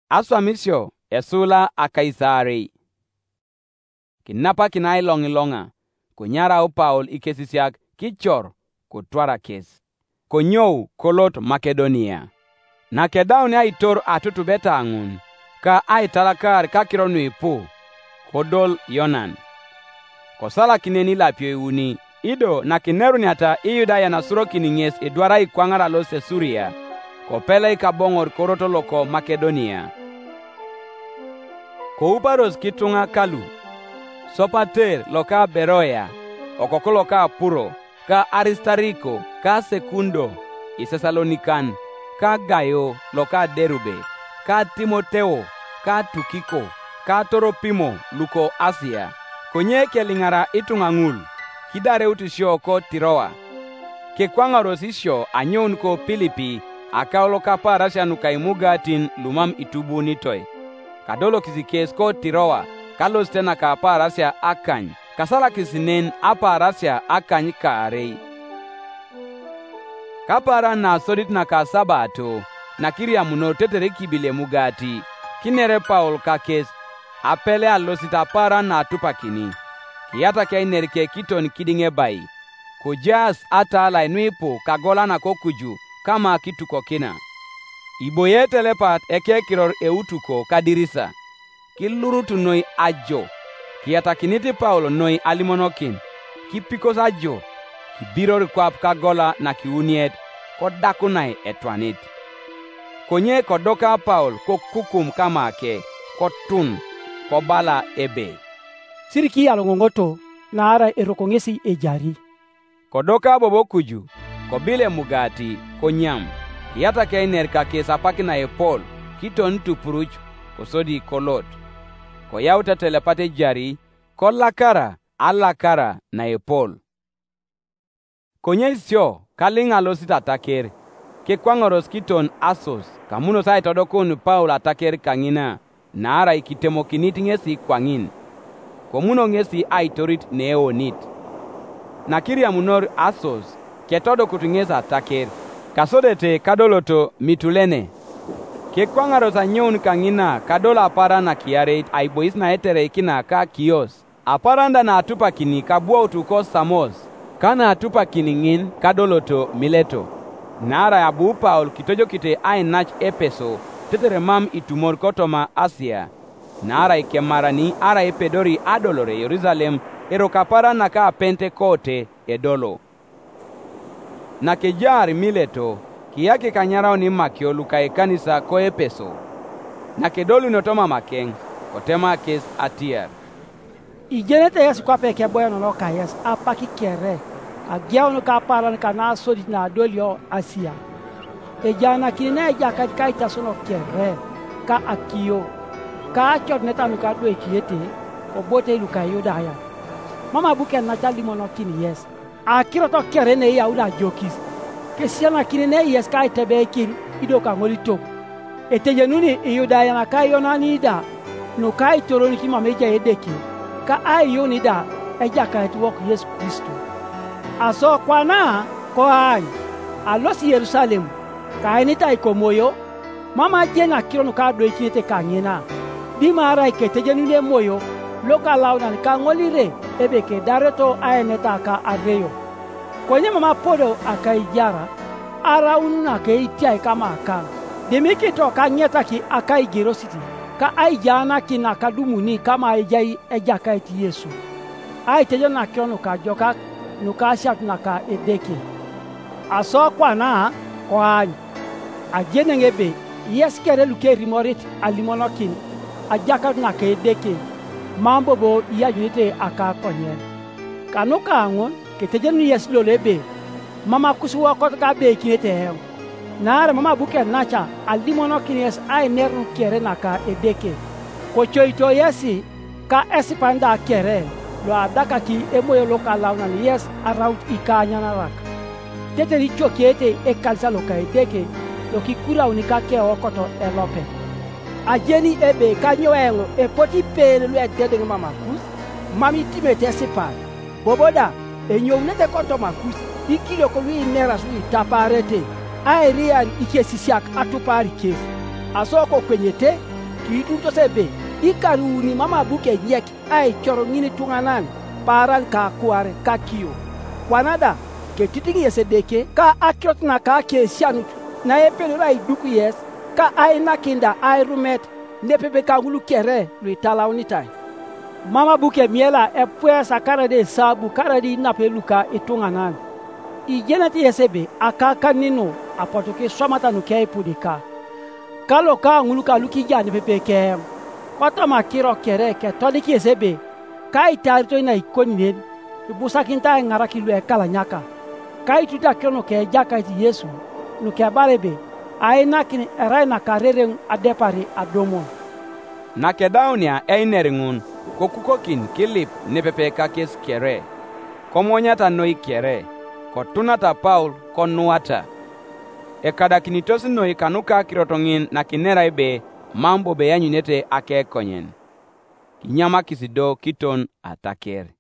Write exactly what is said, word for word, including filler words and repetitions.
Aswamisho esula a Kaisari. Kinapa kinai longi longa. Kunyara u Paul ikesisiak kichor kutwara kes. Konyow kolot Makedonia. Na kedauni ay tor atutu beta angun. Ka ay talakar ka kironu ipu. Kodol Yonan. Kosala kineni lapyo iuni. Ido na kineruni ata iyudaya na suro kininges idwara ikwangara lo Sesuria. Kopele ikabongor koroto loko Makedonia. Ko uparos kitunga kalu. Sopater loka Beroya. Okoko loka Puro. Ka Aristariko. Ka Sekundo. Isesalonikan. Ka Gayo loka Derube. Ka Timoteo. Ka Tukiko. Ka Toropimo luko Asia. Konye kelingara itunga ngul. Kidare utisho ko Tiroa. Ke kwangaros isyo anyon ko Pilipi. Akaulo kapa rasya nukaimuga tin lumam itubu nitoy. Kadolo kisikes ko Tiroa. Kalos tena kapa rasya akany. Kasala kisinen apa rasya akany kaarei. Kapara na sodit na kasabato. Na kiria muno tetere kibile mugati. Kinere Paul kakes. Apele alosita para na tupakini. Kiyata kia inerike kiton kidinge bai. Kujas ata ala inuipo kagola na kokuju kama kituko kina. Iboyete lepat eke kiror eutuko kadirisa. Kilurutu noi ajo. Kiyata kiniti Paulo noi alimonokin. Kipikos ajo. Kibiror kwap kagola na kiuniet. Kodakunai etwanit. Konye kodoka Paul ko kukum kama ke. Kotun. Kobala ebe. Siriki alongongoto na ara erokongesi ejari. Kodoka bobo kuju. Kobile mugati konyam. Yata ke inerka ke sapaki na epol. Kiton tupuruch kosodi kolot. Koyauta telepate jari. Kolakara alakara na epol. Konye sio kalinga losita taker. Ke kwangoros kiton Asos. Kamuno sa itodokonu Paul ataker kangina. Na ara ikitemo kiniti kwangin. Komuno ngesi aitorit neonit. Na kiria munor Asos. Ketodo kutungeza taker. Kasodete kadoloto Mitulene. Ke kwangarosa nyon kangina kadola apara na kiareit aibois na etere kina ka Kios. Aparanda na atupa kini kabua utuko Samos. Kana atupa kiningin kadoloto Mileto. Nara ya bu Paul kitojo kite ainach Epeso. Tetere mam itumor kotoma Asia. Nara ikemarani ara epedori adolore Yerusalem. Erokapara na ka Pentekote edolo. Na kejari Mileto, kiyake kanyarao ni makio lukae kanisa ko Epeso. Na kedolu notoma makeng, kotema kes atiar. Ijenete yesu kwa peke boya no loka yes apaki kere. Agia ono kapara na kana sodi na dolio Asia. Ejana kinene eja katika itasono kere. Ka akio. Ka achot neta nuka dwe kiete. Obote luka yodaya. Mama buke na tali mono kini yes. Akiro to kere ne ya ula jokis. Kesiana kinene yes ka itebe kin idoka ngolito. Etejenuni iyudaya na ka yonani da. No ka itoroni kima meja edeki. Ka ayoni da eja ka etwok Yesu Kristo. Aso kwana ko ay. Alosi Yerusalem. Ka enita ikomoyo. Mama jena kiro no ka do ikite kangena. Di mara iketejenuni moyo. Loka launa ka ngolire ebeke dareto ayeneta ka areyo. Kwenye mama podo akaijara. Ara ununa ke itia kama aka. Demiki to ka nyeta ki akai girosity. Ka aijana ki na kadumuni kama aijai ejaka eti Yesu. Aitejo na kiono ka joka nuka shat na ka edeke. Aso kwa na kwa ajene ngebe yes kere luke rimorit alimonokin ajaka na ka edeke. Mambo bo iya junite aka konye. Kanuka angon ketejenu yes lo lebe. Mama kusuwa kota ka be kinete heo. Nare mama buke nacha alimono kines ay neru kere naka edeke. Kocho ito yesi ka esipanda kere. Lo adaka ki emoyo loka launa yes around ikanya na rak. Tete richo kiete e kalsa loka edeke. Lo kikura unika ke okoto elope. Ajeni ebe kanyo engo e poti pele lu edede ng mama kus. Mami timete sipai. Boboda e nyomnete konto makus. Ikilo ko wi nera su taparete. Aerian ikesisiak atupari kes. Asoko kwenyete kitu to sebe ikaruni mama buke yek ai choro ngini tunganan paran ka kuare ka kiyo wanada ke titingi yesedeke ka akrot na ka ke sianu na epelo rai duku yes ka ai nakinda ai rumet ne pepe ka ngulu kere lui tala unitai mama buke miela e pue sakara de sabu kara di na peluka itunganan i jenati yesebe akaka nino apotoke somata no kei pudika kalo ka ngulu ka luki jani pepe ke kwato makiro kere ke todiki yesebe kai tarito ina ikoni ne busa kinta ngara kilu e kala nyaka kai tuta kyono ke jaka ti Yesu no ke barebe ai nakini erai na karere adepari adomo na kedaunia eineringun kokukokin kilip nepepeka kes kere komonyata noi kere kotunata Paul konuata ekadakinitosi noi kanuka kirotongin na kinera ibe mambo be yanyunete ake konyen kinyama kisido kiton atakere